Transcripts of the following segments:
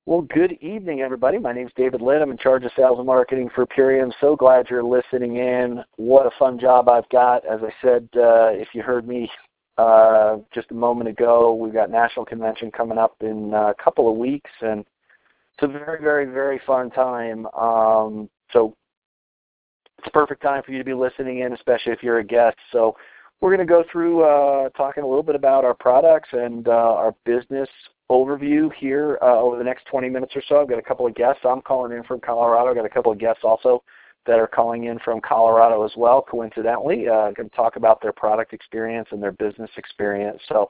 Well, good evening, everybody. My name's David Litt. I'm in charge of sales and marketing for Purium. So glad you're listening in. What a fun job I've got. As I said, if you heard me just a moment ago, we've got National Convention coming up in a couple of weeks, and it's a very, very, very fun time. So it's a perfect time for you to be listening in, especially if you're a guest. So we're going to go through talking a little bit about our products and our business overview here over the next 20 minutes or so. I've got a couple of guests. I'm calling in from Colorado. I've got a couple of guests also that are calling in from Colorado as well, coincidentally. I'm going to talk about their product experience and their business experience. So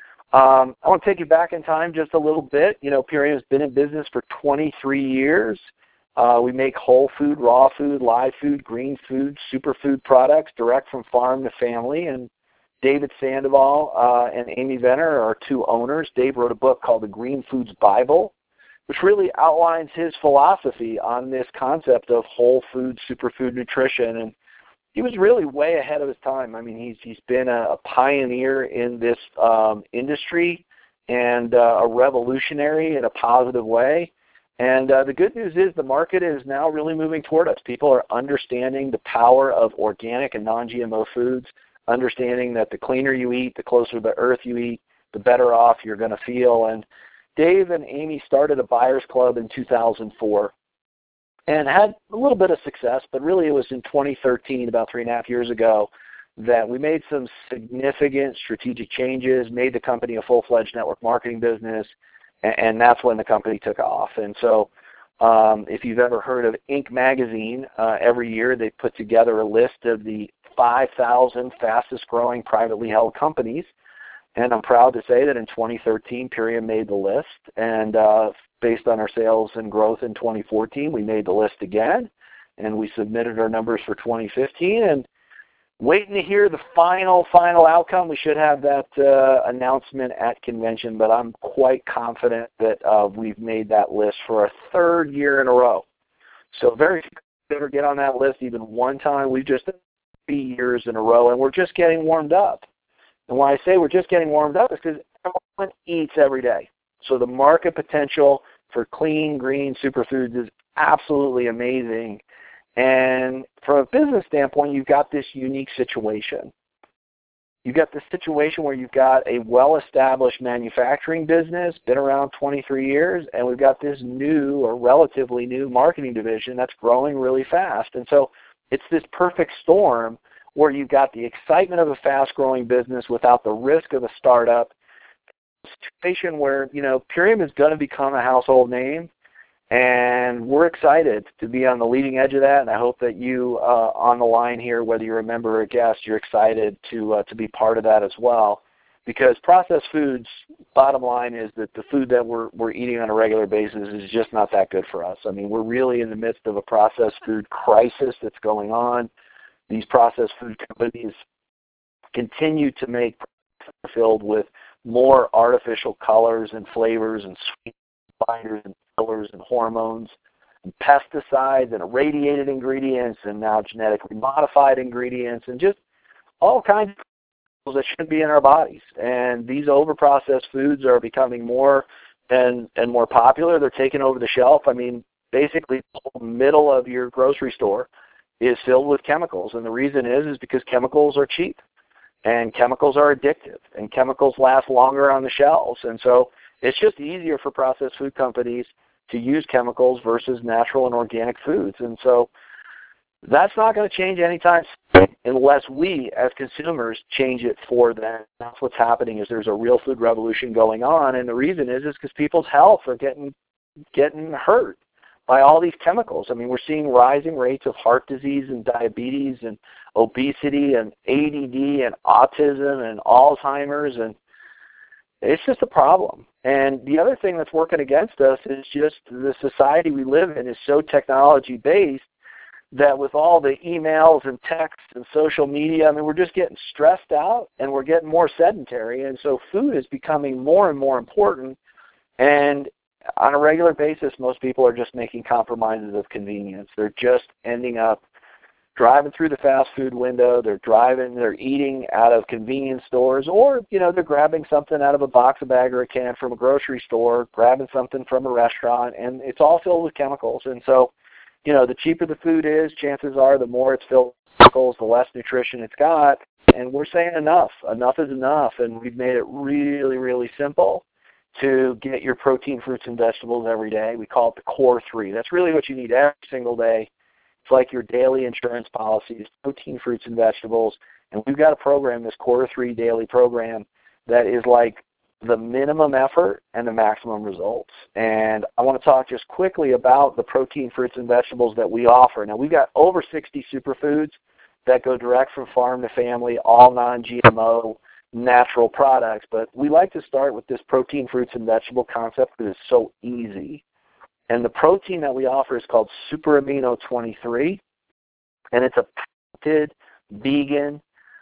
I want to take you back in time just a little bit. You know, Purium has been in business for 23 years. We make whole food, raw food, live food, green food, superfood products direct from farm to family. And David Sandoval and Amy Venner are our two owners. Dave wrote a book called The Green Foods Bible, which really outlines his philosophy on this concept of whole food, superfood nutrition. And he was really way ahead of his time. I mean, he's been a pioneer in this industry and a revolutionary in a positive way. And the good news is the market is now really moving toward us. People are understanding the power of organic and non-GMO foods, understanding that the cleaner you eat, the closer to the earth you eat, the better off you're going to feel. And Dave and Amy started a buyers club in 2004 and had a little bit of success, but really it was in 2013, about 3.5 years ago, that we made some significant strategic changes, made the company a full-fledged network marketing business, and that's when the company took off. And so if you've ever heard of Inc. magazine, every year they put together a list of the 5,000 fastest growing privately held companies. And I'm proud to say that in 2013, Purium made the list. And based on our sales and growth in 2014, we made the list again. And we submitted our numbers for 2015. And waiting to hear the final outcome. We should have that announcement at convention, but I'm quite confident that we've made that list for a third year in a row. So very few ever get on that list even one time. We've just 3 years in a row, and we're just getting warmed up. And when I say we're just getting warmed up, it's because everyone eats every day. So the market potential for clean, green superfoods is absolutely amazing. And from a business standpoint, you've got this unique situation. You've got this situation where you've got a well-established manufacturing business, been around 23 years, and we've got this new or relatively new marketing division that's growing really fast. And so it's this perfect storm where you've got the excitement of a fast-growing business without the risk of a startup, a situation where, you know, Purium is going to become a household name. And we're excited to be on the leading edge of that, and I hope that you on the line here, whether you're a member or a guest, you're excited to be part of that as well. Because processed foods, bottom line is that the food that we're eating on a regular basis is just not that good for us. I mean, we're really in the midst of a processed food crisis that's going on. These processed food companies continue to make products filled with more artificial colors and flavors and sweet binders and fillers and hormones and pesticides and irradiated ingredients and now genetically modified ingredients and just all kinds of things that shouldn't be in our bodies. And these over-processed foods are becoming more and more popular. They're taking over the shelf. I mean, basically the whole middle of your grocery store is filled with chemicals. And the reason is because chemicals are cheap and chemicals are addictive and chemicals last longer on the shelves. And so it's just easier for processed food companies to use chemicals versus natural and organic foods. And so that's not going to change anytime soon unless we as consumers change it for them. That's what's happening is there's a real food revolution going on. And the reason is because people's health are getting hurt by all these chemicals. I mean, we're seeing rising rates of heart disease and diabetes and obesity and ADD and autism and Alzheimer's, and it's just a problem. And the other thing that's working against us is just the society we live in is so technology-based that with all the emails and texts and social media, I mean, we're just getting stressed out and we're getting more sedentary. And so food is becoming more and more important. And on a regular basis, most people are just making compromises of convenience. They're just ending up driving through the fast food window, they're eating out of convenience stores, or, they're grabbing something out of a box, a bag, or a can from a grocery store, grabbing something from a restaurant, and it's all filled with chemicals. And so, the cheaper the food is, chances are the more it's filled with chemicals, the less nutrition it's got. And we're saying enough. Enough is enough, and we've made it really, really simple to get your protein, fruits, and vegetables every day. We call it the Core 3. That's really what you need every single day. It's like your daily insurance policies, protein, fruits, and vegetables. And we've got a program, this Core 3 daily program, that is like the minimum effort and the maximum results. And I want to talk just quickly about the protein, fruits, and vegetables that we offer. Now, we've got over 60 superfoods that go direct from farm to family, all non-GMO, natural products. But we like to start with this protein, fruits, and vegetable concept because it's so easy. And the protein that we offer is called Super Amino 23, and it's a patented vegan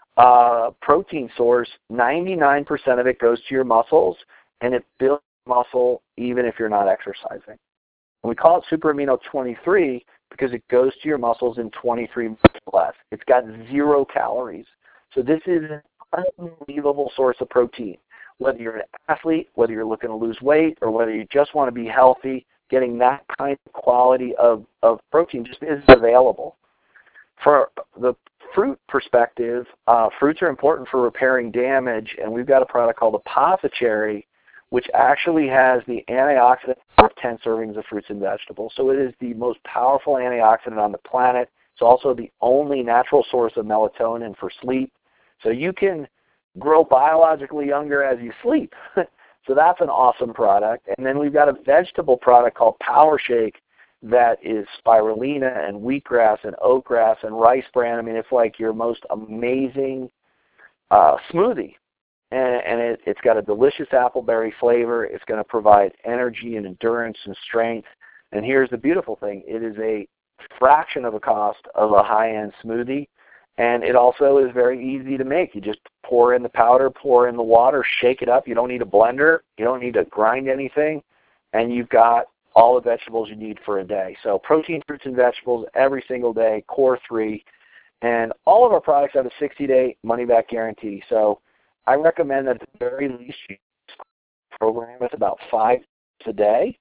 protein source. 99% of it goes to your muscles, and it builds muscle even if you're not exercising. And we call it Super Amino 23 because it goes to your muscles in 23 minutes or less. It's got 0 calories. So this is an unbelievable source of protein. Whether you're an athlete, whether you're looking to lose weight, or whether you just want to be healthy, getting that kind of quality of protein just isn't available. For the fruit perspective, fruits are important for repairing damage, and we've got a product called Apothecary, which actually has the antioxidant of 10 servings of fruits and vegetables. So it is the most powerful antioxidant on the planet. It's also the only natural source of melatonin for sleep. So you can grow biologically younger as you sleep. So that's an awesome product. And then we've got a vegetable product called Power Shake that is spirulina and wheatgrass and oatgrass and rice bran. I mean, it's like your most amazing smoothie. And it's got a delicious appleberry flavor. It's going to provide energy and endurance and strength. And here's the beautiful thing. It is a fraction of the cost of a high-end smoothie. And it also is very easy to make. You just pour in the powder, pour in the water, shake it up. You don't need a blender. You don't need to grind anything. And you've got all the vegetables you need for a day. So protein, fruits, and vegetables every single day, Core 3. And all of our products have a 60-day money-back guarantee. So I recommend that at the very least you program it about $5 a day.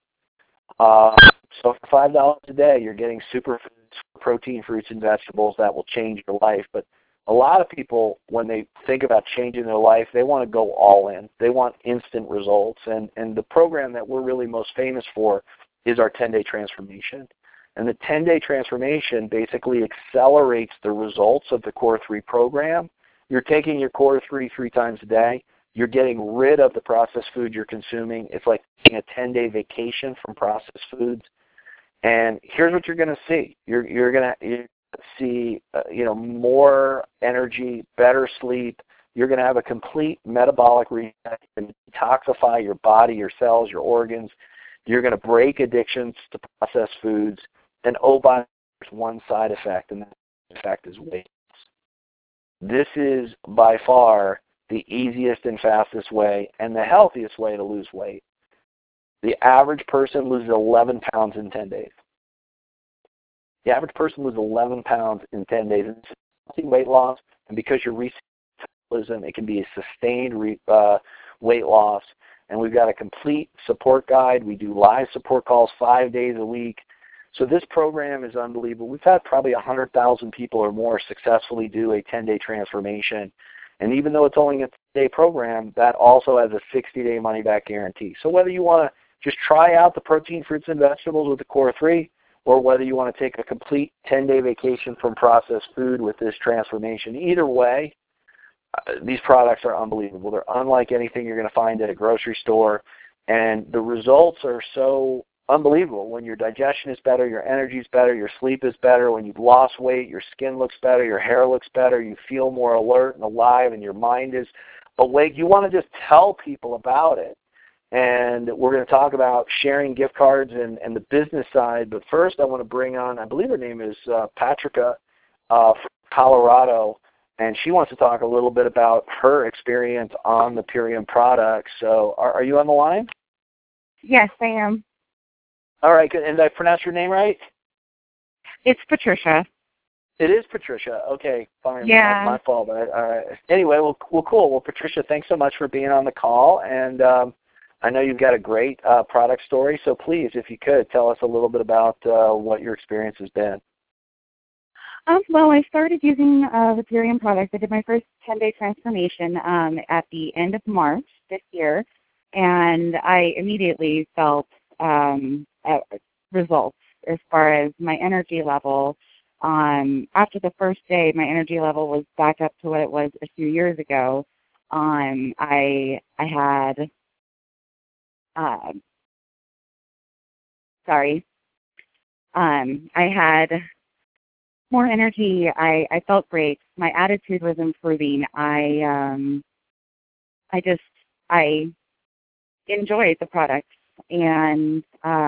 So for $5 a day, you're getting superfoods, protein, fruits, and vegetables that will change your life. But a lot of people, when they think about changing their life, they want to go all in. They want instant results. And the program that we're really most famous for is our 10-day transformation. And the 10-day transformation basically accelerates the results of the Core 3 program. You're taking your Core 3 times a day. You're getting rid of the processed food you're consuming. It's like taking a 10-day vacation from processed foods. And here's what you're going to see. You're going to see more energy, better sleep. You're going to have a complete metabolic reset and detoxify your body, your cells, your organs. You're going to break addictions to processed foods. And there's one side effect, and that effect is weight loss. This is by far the easiest and fastest way and the healthiest way to lose weight. The average person loses 11 pounds in 10 days. The average person loses 11 pounds in 10 days. It's healthy weight loss, and because you're metabolism, it can be a sustained weight loss. And we've got a complete support guide. We do live support calls 5 days a week. So this program is unbelievable. We've had probably 100,000 people or more successfully do a 10-day transformation. And even though it's only a 10-day program, that also has a 60-day money-back guarantee. So whether you want to just try out the protein, fruits, and vegetables with the Core 3, or whether you want to take a complete 10-day vacation from processed food with this transformation, either way, these products are unbelievable. They're unlike anything you're going to find at a grocery store, and the results are so unbelievable. When your digestion is better, your energy is better, your sleep is better, when you've lost weight, your skin looks better, your hair looks better, you feel more alert and alive, and your mind is awake. You want to just tell people about it. And we're going to talk about sharing gift cards and the business side. But first, I want to bring on, I believe her name is Patricia from Colorado, and she wants to talk a little bit about her experience on the Purium products. So are you on the line? Yes, I am. All right, good. And did I pronounce your name right? It's Patricia. It is Patricia. Okay, fine. Yeah. My fault. Anyway, well, cool. Well, Patricia, thanks so much for being on the call. And I know you've got a great product story. So please, if you could, tell us a little bit about what your experience has been. Well, I started using the Purium product. I did my first 10-day transformation at the end of March this year, and I immediately felt results as far as my energy level. After the first day, my energy level was back up to what it was a few years ago. I had more energy. I felt great. My attitude was improving. I enjoyed the product, and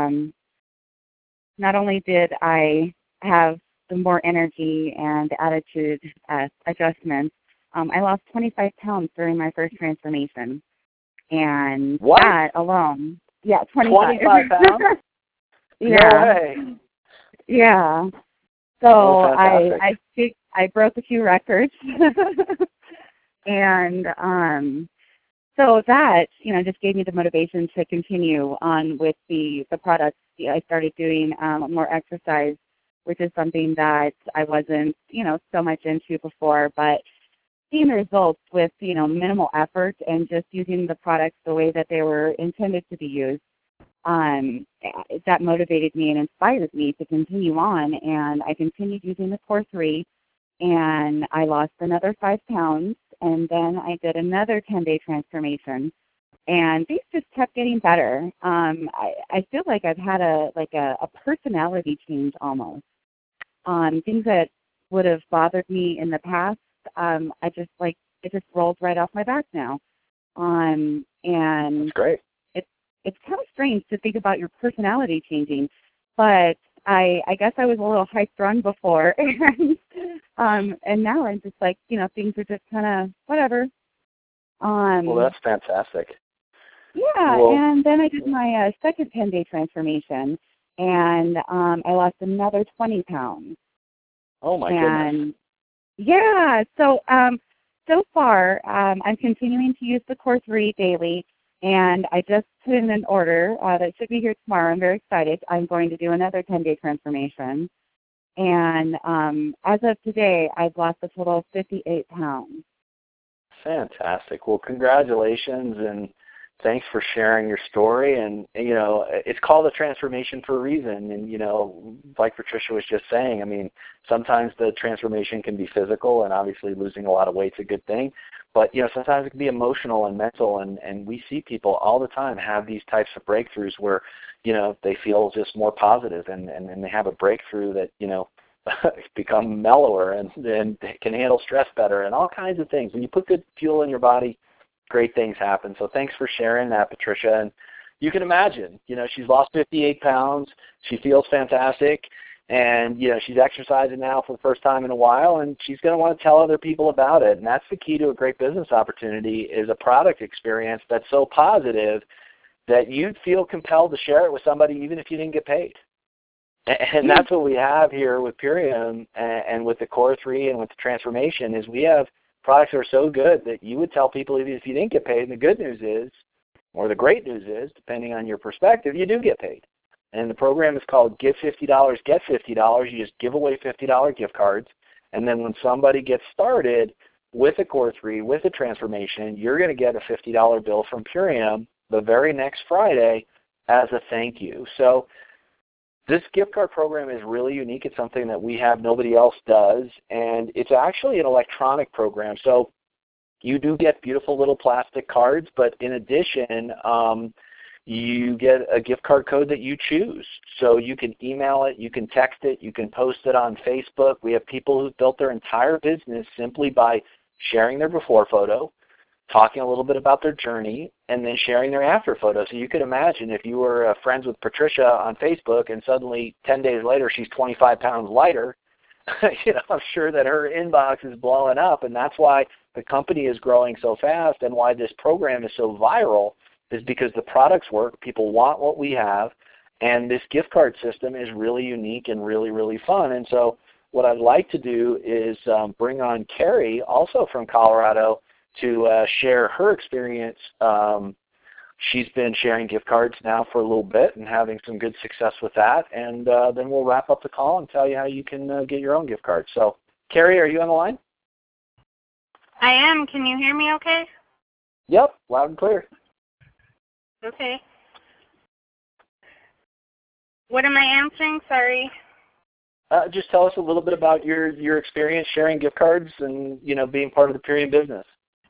not only did I have the more energy and attitude adjustments, I lost 25 pounds during my first transformation, and what? that alone, 25 pounds? Yeah. No way. Yeah. So I broke a few records, and so that just gave me the motivation to continue on with the products. I started doing more exercise, which is something that I wasn't so much into before, but seeing the results with minimal effort and just using the products the way that they were intended to be used. That motivated me and inspired me to continue on, and I continued using the Core 3, and I lost another 5 pounds, and then I did another 10-day transformation, and these just kept getting better. I feel like I've had a personality change almost. Things that would have bothered me in the past, it just rolls right off my back now. And that's great. It's kind of strange to think about your personality changing, but I guess I was a little high-strung before, and now I'm just like, things are just kind of whatever. Well, that's fantastic. Yeah, well, and then I did my second 10-day transformation, and I lost another 20 pounds. Oh, my goodness. Yeah, so far I'm continuing to use the Core 3 daily. And I just put in an order that should be here tomorrow. I'm very excited. I'm going to do another 10-day transformation. And as of today, I've lost a total of 58 pounds. Fantastic. Well, congratulations, and thanks for sharing your story. And, it's called a transformation for a reason. And, like Patricia was just saying, I mean, sometimes the transformation can be physical, and obviously losing a lot of weight's a good thing. But, sometimes it can be emotional and mental, and we see people all the time have these types of breakthroughs where, they feel just more positive, and they have a breakthrough that, become mellower and can handle stress better and all kinds of things. When you put good fuel in your body, great things happen. So thanks for sharing that, Patricia. And you can imagine, she's lost 58 pounds. She feels fantastic. And, she's exercising now for the first time in a while, and she's going to want to tell other people about it. And that's the key to a great business opportunity, is a product experience that's so positive that you'd feel compelled to share it with somebody even if you didn't get paid. And that's what we have here with Purium and with the Core 3 and with the transformation, is we have products that are so good that you would tell people even if you didn't get paid. And the good news is, or the great news is, depending on your perspective, you do get paid. And the program is called Give $50, Get $50. You just give away $50 gift cards. And then when somebody gets started with a Core 3, with a transformation, you're going to get a $50 bill from Purium the very next Friday as a thank you. So this gift card program is really unique. It's something that we have, nobody else does. And it's actually an electronic program. So you do get beautiful little plastic cards, but in addition, you get a gift card code that you choose. So you can email it, you can text it, you can post it on Facebook. We have people who've built their entire business simply by sharing their before photo, talking a little bit about their journey, and then sharing their after photo. So you could imagine if you were friends with Patricia on Facebook and suddenly 10 days later she's 25 pounds lighter, I'm sure that her inbox is blowing up, and that's why the company is growing so fast and why this program is so viral, is because the products work, people want what we have, and this gift card system is really unique and really, really fun. And so what I'd like to do is bring on Carrie, also from Colorado, to share her experience. She's been sharing gift cards now for a little bit and having some good success with that. And then we'll wrap up the call and tell you how you can get your own gift card. So, Carrie, are you on the line? I am. Can you hear me okay? Yep, loud and clear. Okay. What am I answering? Sorry. Just tell us a little bit about your experience sharing gift cards and, being part of the Purium business.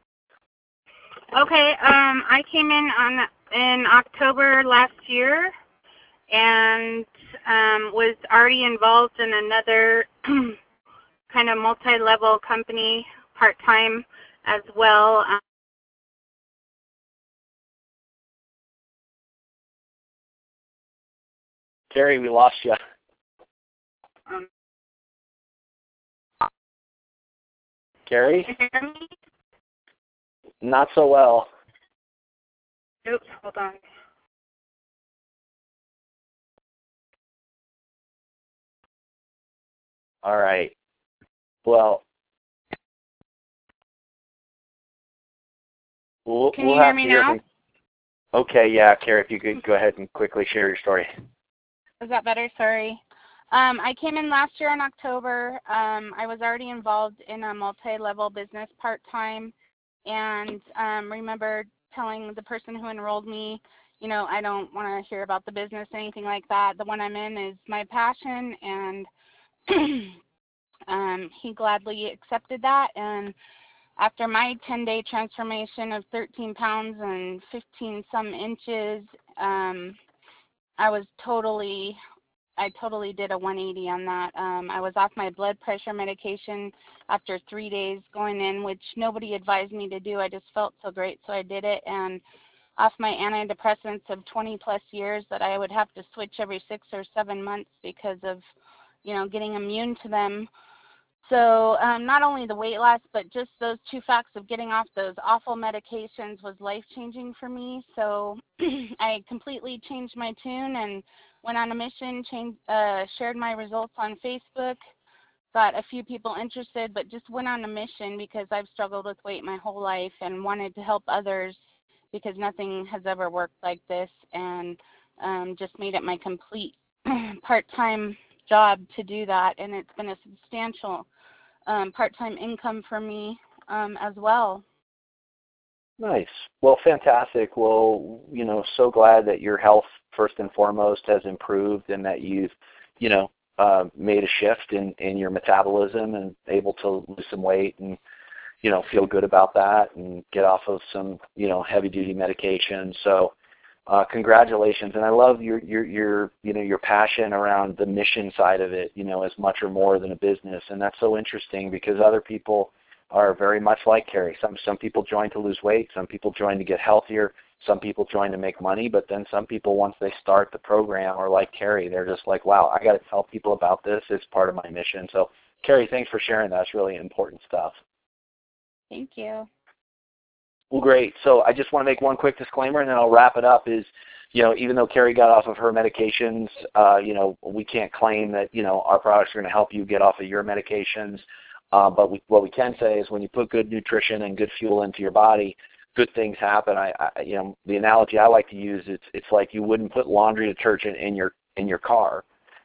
Okay. I came in October last year and was already involved in another kind of multi-level company part-time as well. Carrie, we lost you. Carrie? Can you hear me? Not so well. Oops, hold on. All right. Well, we'll Can you have hear to me hear now? from. Okay, yeah, Carrie, if you could go ahead and quickly share your story. Is that better? Sorry. I came in last year in October. I was already involved in a multi-level business part-time, and remember telling the person who enrolled me, I don't want to hear about the business, anything like that. The one I'm in is my passion, and he gladly accepted that. And after my 10-day transformation of 13 pounds and 15 some inches, I totally did a 180 on that. I was off my blood pressure medication after 3 days going in, which nobody advised me to do. I just felt so great, so I did it. And off my antidepressants of 20 plus years that I would have to switch every 6 or 7 months because of, getting immune to them. So not only the weight loss, but just those two facts of getting off those awful medications was life-changing for me. So I completely changed my tune and went on a mission, shared my results on Facebook, got a few people interested, but just went on a mission because I've struggled with weight my whole life and wanted to help others because nothing has ever worked like this, and just made it my complete part-time job to do that. And it's been a substantial part-time income for me as well. Nice. Well, fantastic. Well, so glad that your health, first and foremost, has improved and that you've, made a shift in your metabolism and able to lose some weight and, feel good about that and get off of some, heavy-duty medication. So congratulations. And I love your passion around the mission side of it, as much or more than a business. And that's so interesting because other people are very much like Carrie. Some people join to lose weight. Some people join to get healthier. Some people join to make money. But then some people, once they start the program, are like Carrie. They're just like, wow, I got to tell people about this. It's part of my mission. So, Carrie, thanks for sharing that. It's really important stuff. Thank you. Well, great. So I just want to make one quick disclaimer, and then I'll wrap it up. Is, even though Carrie got off of her medications, we can't claim that, our products are going to help you get off of your medications. But what we can say is when you put good nutrition and good fuel into your body, good things happen. The analogy I like to use is it's like you wouldn't put laundry detergent in your car.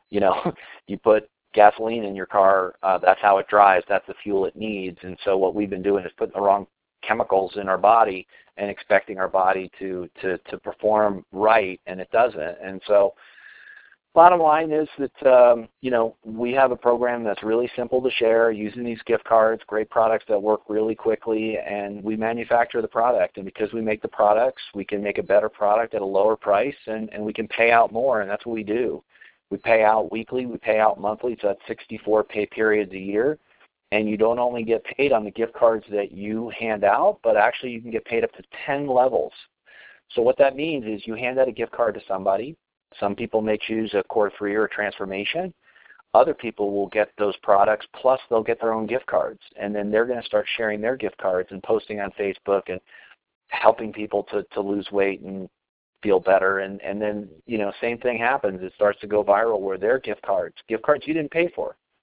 You put gasoline in your car. That's how it drives. That's the fuel it needs. And so what we've been doing is putting the wrong chemicals in our body and expecting our body to perform right, and it doesn't. And so bottom line is that, we have a program that's really simple to share using these gift cards, great products that work really quickly, and we manufacture the product. And because we make the products, we can make a better product at a lower price, and we can pay out more, and that's what we do. We pay out weekly, we pay out monthly, so that's 64 pay periods a year. And you don't only get paid on the gift cards that you hand out, but actually you can get paid up to 10 levels. So what that means is you hand out a gift card to somebody. Some people may choose a Core 3 or a Transformation. Other people will get those products, plus they'll get their own gift cards. And then they're going to start sharing their gift cards and posting on Facebook and helping people to lose weight and feel better. And then, same thing happens. It starts to go viral where their gift cards you didn't pay for,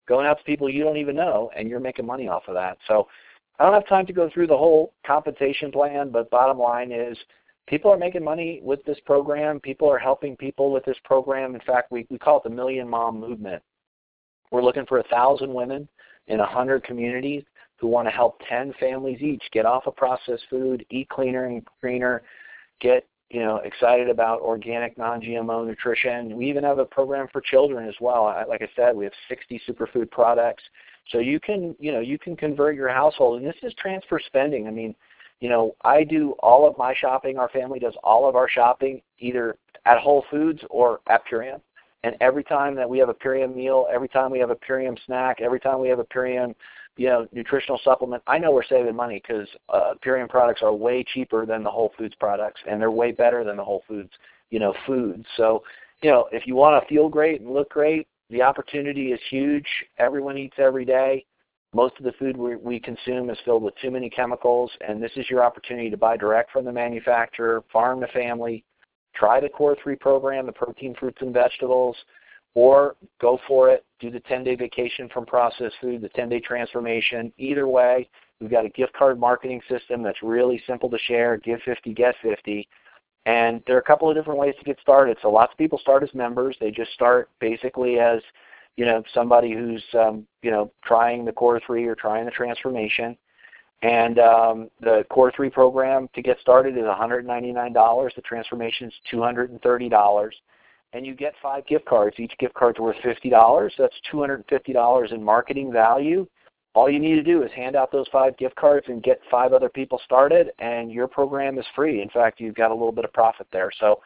going out to people you don't even know, and you're making money off of that. So I don't have time to go through the whole compensation plan, but bottom line is people are making money with this program. People are helping people with this program. In fact, we call it the Million Mom Movement. We're looking for 1,000 women in 100 communities who want to help 10 families each get off of processed food, eat cleaner and greener, get excited about organic, non-GMO nutrition. We even have a program for children as well. Like I said, we have 60 superfood products. So you can convert your household, and this is transfer spending. I mean, I do all of my shopping. Our family does all of our shopping either at Whole Foods or at Purium. And every time that we have a Purium meal, every time we have a Purium snack, every time we have a Purium, nutritional supplement, I know we're saving money because Purium products are way cheaper than the Whole Foods products, and they're way better than the Whole Foods, foods. So, if you want to feel great and look great, the opportunity is huge. Everyone eats every day. Most of the food we consume is filled with too many chemicals, and this is your opportunity to buy direct from the manufacturer, farm to family. Try the Core 3 program, the protein, fruits, and vegetables, or go for it. Do the 10-day vacation from processed food, the 10-day transformation. Either way, we've got a gift card marketing system that's really simple to share. Give 50, get 50. And there are a couple of different ways to get started. So lots of people start as members. They just start basically as, somebody who's, trying the Core 3 or trying the transformation. And the Core 3 program to get started is $199. The transformation is $230. And you get 5 gift cards. Each gift card's worth $50. That's $250 in marketing value. All you need to do is hand out those 5 gift cards and get 5 other people started, and your program is free. In fact, you've got a little bit of profit there. So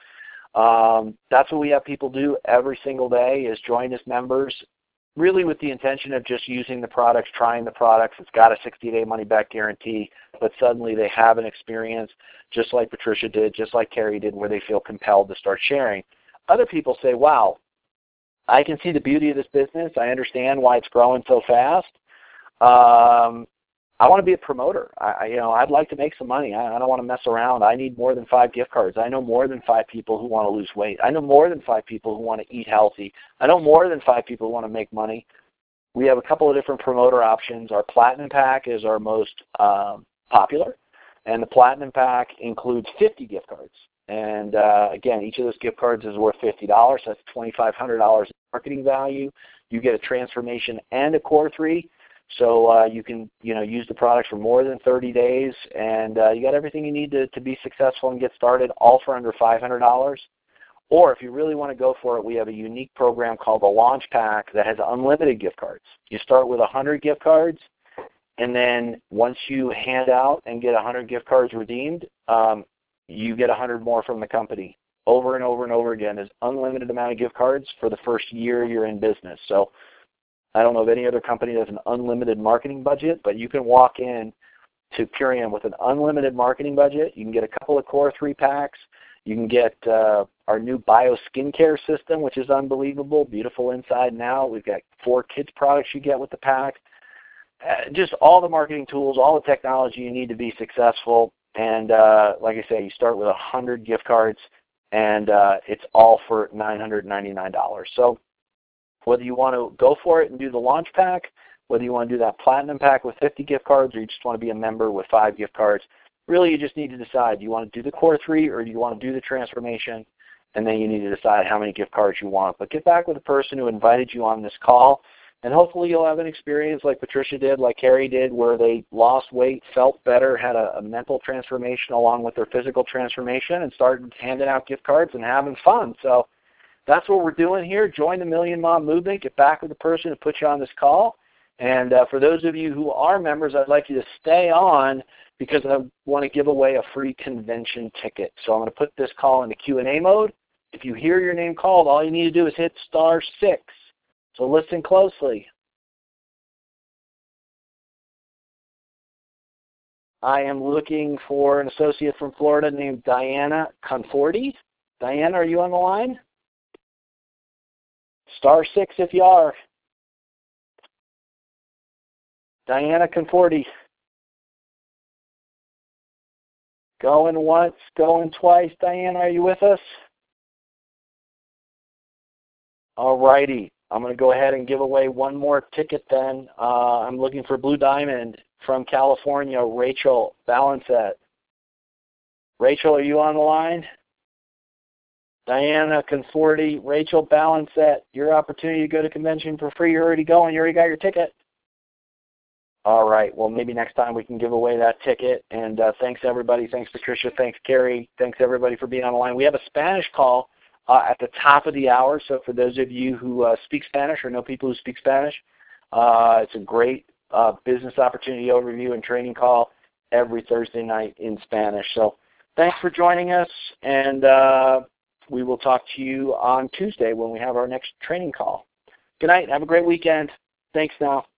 that's what we have people do every single day is join as members, really with the intention of just using the products, trying the products. It's got a 60-day money-back guarantee, but suddenly they have an experience just like Patricia did, just like Carrie did, where they feel compelled to start sharing. Other people say, wow, I can see the beauty of this business. I understand why it's growing so fast. I want to be a promoter. I'd like to make some money. I don't want to mess around. I need more than 5 gift cards. I know more than 5 people who want to lose weight. I know more than 5 people who want to eat healthy. I know more than 5 people who want to make money. We have a couple of different promoter options. Our Platinum Pack is our most popular, and the Platinum Pack includes 50 gift cards. And again, each of those gift cards is worth $50. That's $2,500 in marketing value. You get a transformation and a Core 3. So you can use the products for more than 30 days, and you got everything you need to be successful and get started, all for under $500. Or if you really want to go for it, we have a unique program called the Launch Pack that has unlimited gift cards. You start with 100 gift cards, and then once you hand out and get 100 gift cards redeemed, you get 100 more from the company over and over and over again. There's unlimited amount of gift cards for the first year you're in business. So I don't know of any other company that has an unlimited marketing budget, but you can walk in to Purium with an unlimited marketing budget. You can get a couple of Core 3 packs. You can get our new Bio Skincare system, which is unbelievable, beautiful inside and out. We've got 4 kids products you get with the pack. Just all the marketing tools, all the technology you need to be successful. And like I say, you start with 100 gift cards, and it's all for $999. So whether you want to go for it and do the Launch Pack, whether you want to do that Platinum Pack with 50 gift cards, or you just want to be a member with 5 gift cards, really you just need to decide, do you want to do the Core 3 or do you want to do the transformation? And then you need to decide how many gift cards you want. But get back with the person who invited you on this call, and hopefully you'll have an experience like Patricia did, like Carrie did, where they lost weight, felt better, had a mental transformation along with their physical transformation, and started handing out gift cards and having fun. So that's what we're doing here. Join the Million Mom Movement. Get back with the person who put you on this call. And for those of you who are members, I'd like you to stay on because I want to give away a free convention ticket. So I'm going to put this call into Q&A mode. If you hear your name called, all you need to do is hit *6. So listen closely. I am looking for an associate from Florida named Diana Conforti. Diana, are you on the line? *6 if you are. Diana Conforti. Going once, going twice. Diana, are you with us? All righty. I'm going to go ahead and give away one more ticket then. I'm looking for Blue Diamond from California, Rachel Balancet. Rachel, are you on the line? Diana Conforti, Rachel Balancet, your opportunity to go to convention for free. You're already going. You already got your ticket. All right. Well, maybe next time we can give away that ticket. And thanks, everybody. Thanks, Patricia. Thanks, Carrie. Thanks, everybody, for being on the line. We have a Spanish call at the top of the hour. So for those of you who speak Spanish or know people who speak Spanish, it's a great business opportunity overview and training call every Thursday night in Spanish. So thanks for joining us, and we will talk to you on Tuesday when we have our next training call. Good night. Have a great weekend. Thanks now.